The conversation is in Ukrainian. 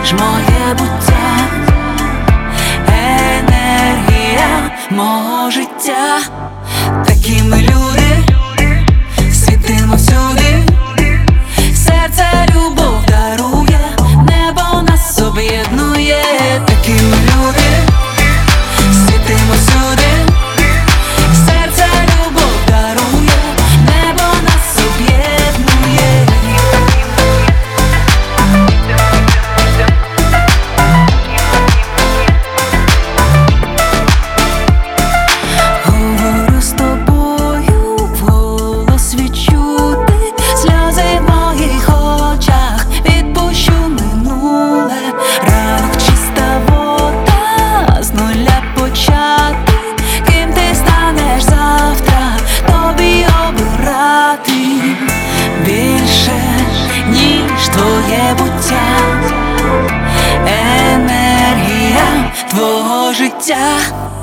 ж моє буття, енергія мого життя. Такі ми люди, світимо всюди, серце любов дарує, небо нас об'єднує. Такі ми люди, світимо всюди, серце любов дарує, небо нас об'єднує. Говорю з тобою, вголос відчути, сльози в моїх очах, відпущу минуле. Ранок чиста вода, з нуля почати. Ким ти станеш завтра, тобі обирати. Більше, ніж твоє буття, енергія твого життя.